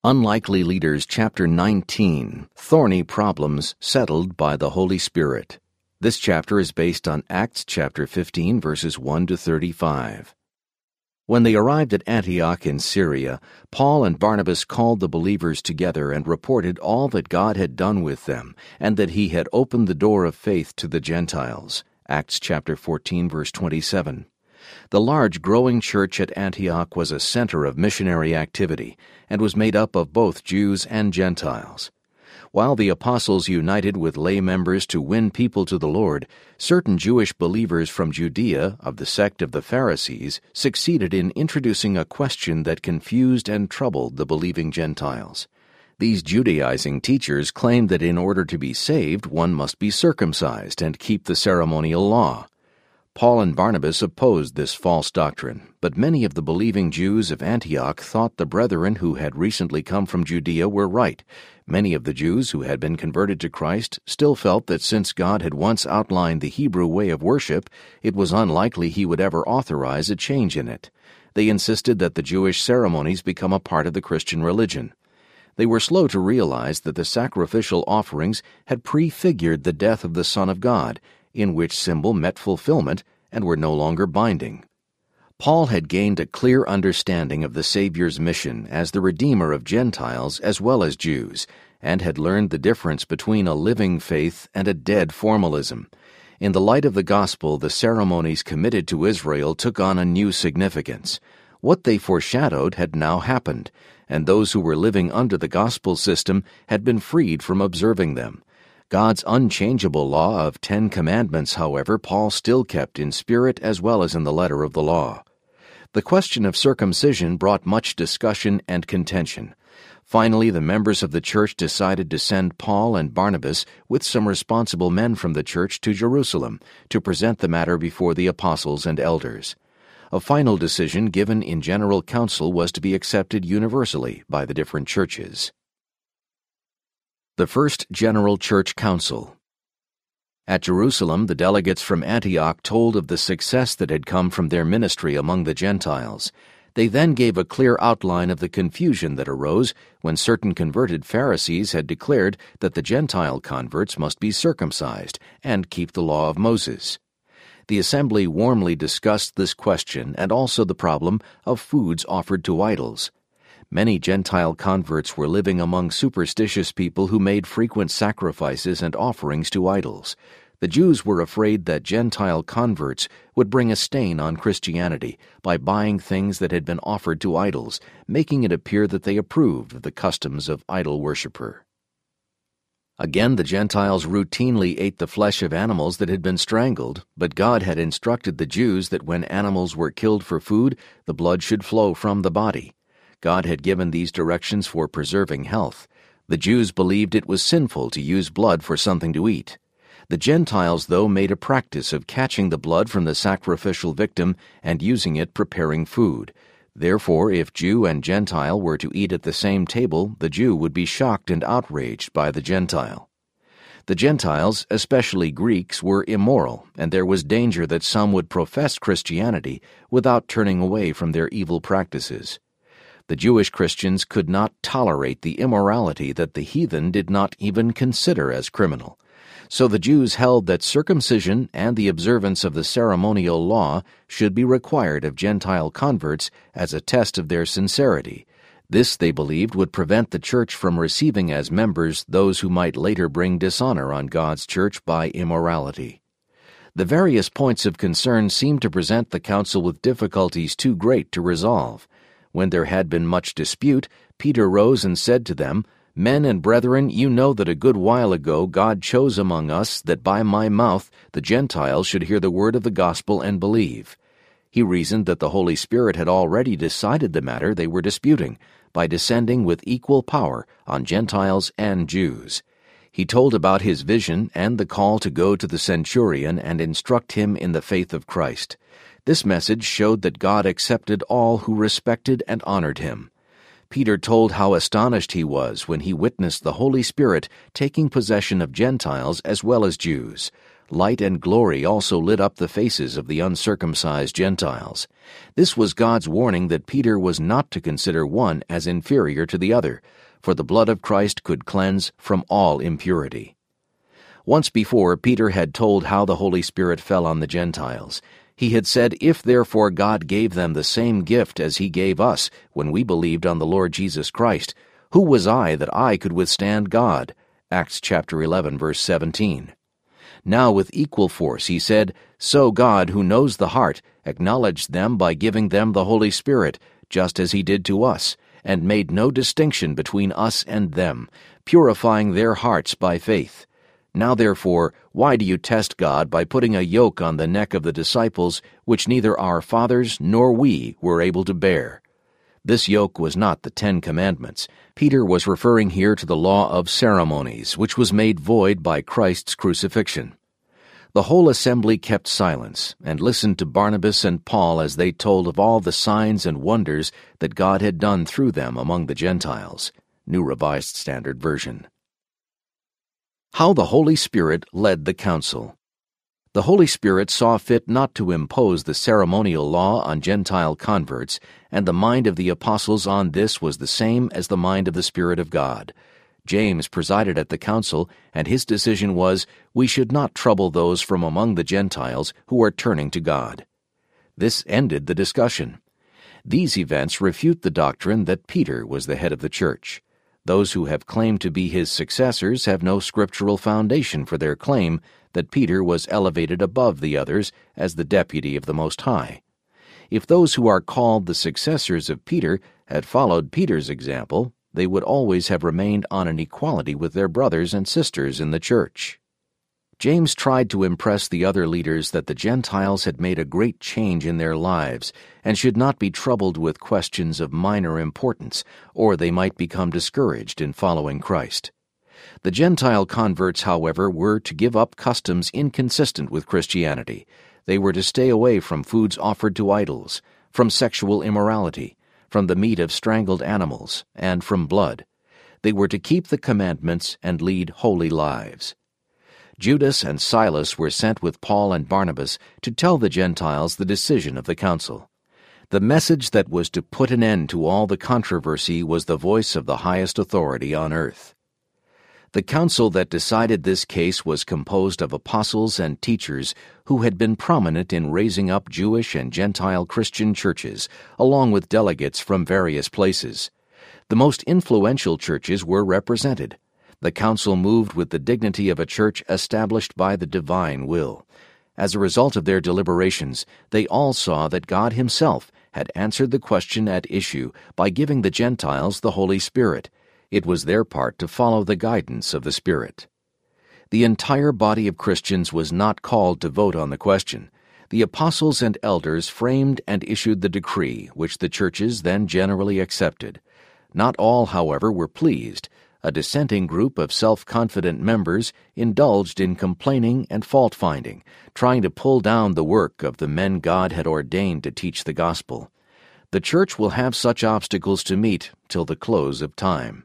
Unlikely Leaders, Chapter 19, Thorny Problems Settled by the Holy Spirit. This chapter is based on Acts chapter 15, verses 1 to 35. When they arrived at Antioch in Syria, Paul and Barnabas called the believers together and reported all that God had done with them, and that he had opened the door of faith to the Gentiles. Acts chapter 14, verse 27. The large growing church at Antioch was a center of missionary activity and was made up of both Jews and Gentiles. While the apostles united with lay members to win people to the Lord, certain Jewish believers from Judea, of the sect of the Pharisees, succeeded in introducing a question that confused and troubled the believing Gentiles. These Judaizing teachers claimed that in order to be saved, one must be circumcised and keep the ceremonial law. Paul and Barnabas opposed this false doctrine, but many of the believing Jews of Antioch thought the brethren who had recently come from Judea were right. Many of the Jews who had been converted to Christ still felt that since God had once outlined the Hebrew way of worship, it was unlikely he would ever authorize a change in it. They insisted that the Jewish ceremonies become a part of the Christian religion. They were slow to realize that the sacrificial offerings had prefigured the death of the Son of God, in which symbol met fulfillment and were no longer binding. Paul had gained a clear understanding of the Savior's mission as the Redeemer of Gentiles as well as Jews, and had learned the difference between a living faith and a dead formalism. In the light of the gospel, the ceremonies committed to Israel took on a new significance. What they foreshadowed had now happened, and those who were living under the gospel system had been freed from observing them. God's unchangeable law of 10 commandments, however, Paul still kept in spirit as well as in the letter of the law. The question of circumcision brought much discussion and contention. Finally, the members of the church decided to send Paul and Barnabas with some responsible men from the church to Jerusalem to present the matter before the apostles and elders. A final decision given in general council was to be accepted universally by the different churches. The First General Church Council. At Jerusalem, the delegates from Antioch told of the success that had come from their ministry among the Gentiles. They then gave a clear outline of the confusion that arose when certain converted Pharisees had declared that the Gentile converts must be circumcised and keep the law of Moses. The assembly warmly discussed this question and also the problem of foods offered to idols. Many Gentile converts were living among superstitious people who made frequent sacrifices and offerings to idols. The Jews were afraid that Gentile converts would bring a stain on Christianity by buying things that had been offered to idols, making it appear that they approved of the customs of idol worshiper. Again, the Gentiles routinely ate the flesh of animals that had been strangled, but God had instructed the Jews that when animals were killed for food, the blood should flow from the body. God had given these directions for preserving health. The Jews believed it was sinful to use blood for something to eat. The Gentiles, though, made a practice of catching the blood from the sacrificial victim and using it preparing food. Therefore, if Jew and Gentile were to eat at the same table, the Jew would be shocked and outraged by the Gentile. The Gentiles, especially Greeks, were immoral, and there was danger that some would profess Christianity without turning away from their evil practices. The Jewish Christians could not tolerate the immorality that the heathen did not even consider as criminal. So the Jews held that circumcision and the observance of the ceremonial law should be required of Gentile converts as a test of their sincerity. This, they believed, would prevent the church from receiving as members those who might later bring dishonor on God's church by immorality. The various points of concern seemed to present the council with difficulties too great to resolve. When there had been much dispute, Peter rose and said to them, "Men and brethren, you know that a good while ago God chose among us that by my mouth the Gentiles should hear the word of the gospel and believe." He reasoned that the Holy Spirit had already decided the matter they were disputing by descending with equal power on Gentiles and Jews. He told about his vision and the call to go to the centurion and instruct him in the faith of Christ. This message showed that God accepted all who respected and honored him. Peter told how astonished he was when he witnessed the Holy Spirit taking possession of Gentiles as well as Jews. Light and glory also lit up the faces of the uncircumcised Gentiles. This was God's warning that Peter was not to consider one as inferior to the other, for the blood of Christ could cleanse from all impurity. Once before, Peter had told how the Holy Spirit fell on the Gentiles. He had said, "If therefore God gave them the same gift as he gave us when we believed on the Lord Jesus Christ, who was I that I could withstand God?" Acts chapter 11, verse 17. Now with equal force he said, "So God, who knows the heart, acknowledged them by giving them the Holy Spirit, just as he did to us, and made no distinction between us and them, purifying their hearts by faith. Now therefore, why do you test God by putting a yoke on the neck of the disciples, which neither our fathers nor we were able to bear?" This yoke was not the 10 Commandments. Peter was referring here to the law of ceremonies, which was made void by Christ's crucifixion. The whole assembly kept silence and listened to Barnabas and Paul as they told of all the signs and wonders that God had done through them among the Gentiles. New Revised Standard Version. How the Holy Spirit led the council. The Holy Spirit saw fit not to impose the ceremonial law on Gentile converts, and the mind of the apostles on this was the same as the mind of the Spirit of God. James presided at the council, and his decision was, "We should not trouble those from among the Gentiles who are turning to God." This ended the discussion. These events refute the doctrine that Peter was the head of the church. Those who have claimed to be his successors have no scriptural foundation for their claim that Peter was elevated above the others as the deputy of the Most High. If those who are called the successors of Peter had followed Peter's example, they would always have remained on an equality with their brothers and sisters in the church. James tried to impress the other leaders that the Gentiles had made a great change in their lives and should not be troubled with questions of minor importance, or they might become discouraged in following Christ. The Gentile converts, however, were to give up customs inconsistent with Christianity. They were to stay away from foods offered to idols, from sexual immorality, from the meat of strangled animals, and from blood. They were to keep the commandments and lead holy lives. Judas and Silas were sent with Paul and Barnabas to tell the Gentiles the decision of the council. The message that was to put an end to all the controversy was the voice of the highest authority on earth. The council that decided this case was composed of apostles and teachers who had been prominent in raising up Jewish and Gentile Christian churches, along with delegates from various places. The most influential churches were represented. The council moved with the dignity of a church established by the divine will. As a result of their deliberations, they all saw that God Himself had answered the question at issue by giving the Gentiles the Holy Spirit. It was their part to follow the guidance of the Spirit. The entire body of Christians was not called to vote on the question. The apostles and elders framed and issued the decree, which the churches then generally accepted. Not all, however, were pleased. A dissenting group of self-confident members indulged in complaining and fault-finding, trying to pull down the work of the men God had ordained to teach the gospel. The church will have such obstacles to meet till the close of time.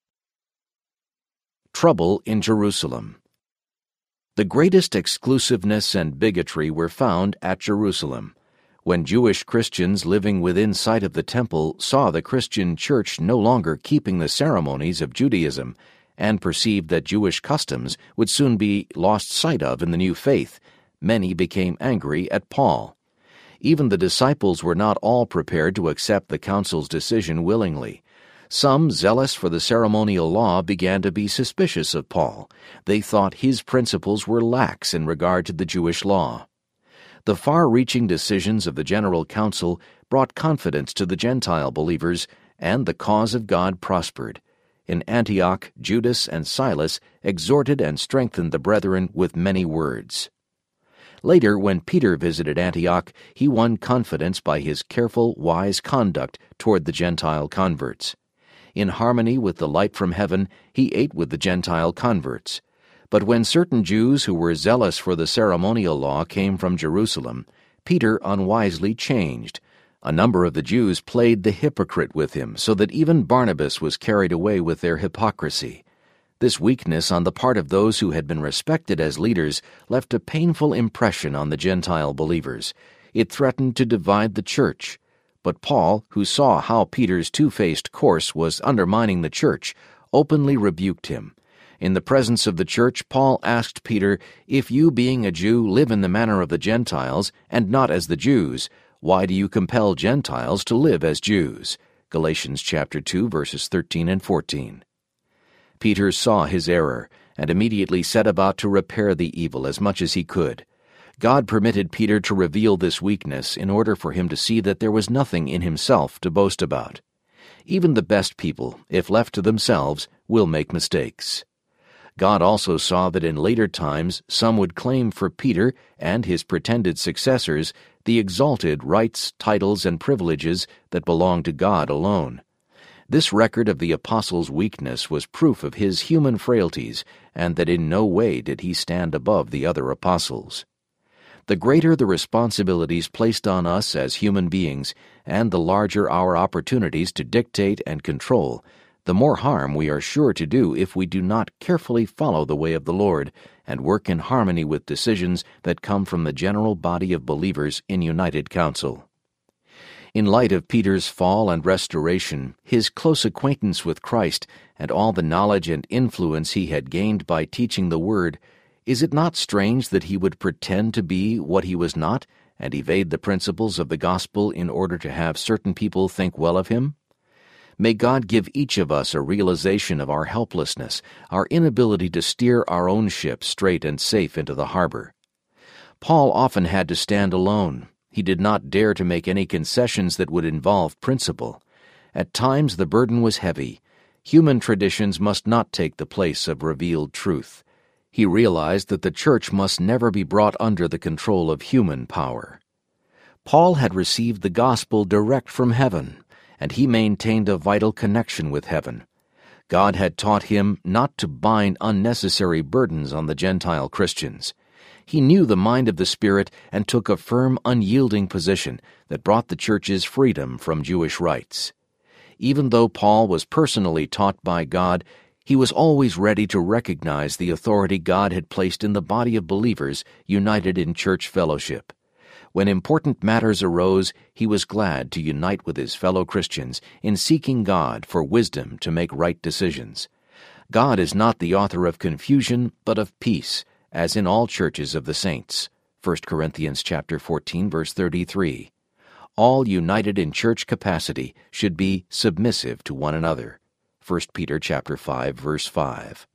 Trouble in Jerusalem. The greatest exclusiveness and bigotry were found at Jerusalem. When Jewish Christians living within sight of the temple saw the Christian church no longer keeping the ceremonies of Judaism and perceived that Jewish customs would soon be lost sight of in the new faith, many became angry at Paul. Even the disciples were not all prepared to accept the council's decision willingly. Some, zealous for the ceremonial law, began to be suspicious of Paul. They thought his principles were lax in regard to the Jewish law. The far-reaching decisions of the General Council brought confidence to the Gentile believers, and the cause of God prospered. In Antioch, Judas and Silas exhorted and strengthened the brethren with many words. Later, when Peter visited Antioch, he won confidence by his careful, wise conduct toward the Gentile converts. In harmony with the light from heaven, he ate with the Gentile converts. But when certain Jews who were zealous for the ceremonial law came from Jerusalem, Peter unwisely changed. A number of the Jews played the hypocrite with him, so that even Barnabas was carried away with their hypocrisy. This weakness on the part of those who had been respected as leaders left a painful impression on the Gentile believers. It threatened to divide the church. But Paul, who saw how Peter's two-faced course was undermining the church, openly rebuked him. In the presence of the church, Paul asked Peter, "If you, being a Jew, live in the manner of the Gentiles, and not as the Jews, why do you compel Gentiles to live as Jews?" Galatians chapter 2, verses 13 and 14. Peter saw his error, and immediately set about to repair the evil as much as he could. God permitted Peter to reveal this weakness in order for him to see that there was nothing in himself to boast about. Even the best people, if left to themselves, will make mistakes. God also saw that in later times some would claim for Peter and his pretended successors the exalted rights, titles, and privileges that belong to God alone. This record of the apostle's weakness was proof of his human frailties, and that in no way did he stand above the other apostles. The greater the responsibilities placed on us as human beings, and the larger our opportunities to dictate and control, the more harm we are sure to do if we do not carefully follow the way of the Lord and work in harmony with decisions that come from the general body of believers in united counsel. In light of Peter's fall and restoration, his close acquaintance with Christ, and all the knowledge and influence he had gained by teaching the Word, is it not strange that he would pretend to be what he was not and evade the principles of the gospel in order to have certain people think well of him? May God give each of us a realization of our helplessness, our inability to steer our own ship straight and safe into the harbor. Paul often had to stand alone. He did not dare to make any concessions that would involve principle. At times the burden was heavy. Human traditions must not take the place of revealed truth. He realized that the church must never be brought under the control of human power. Paul had received the gospel direct from heaven, and he maintained a vital connection with heaven. God had taught him not to bind unnecessary burdens on the Gentile Christians. He knew the mind of the Spirit and took a firm, unyielding position that brought the church's freedom from Jewish rights. Even though Paul was personally taught by God, he was always ready to recognize the authority God had placed in the body of believers united in church fellowship. When important matters arose, he was glad to unite with his fellow Christians in seeking God for wisdom to make right decisions. God is not the author of confusion, but of peace, as in all churches of the saints. 1 Corinthians chapter 14, verse 33. All united in church capacity should be submissive to one another. 1 Peter chapter 5, verse 5.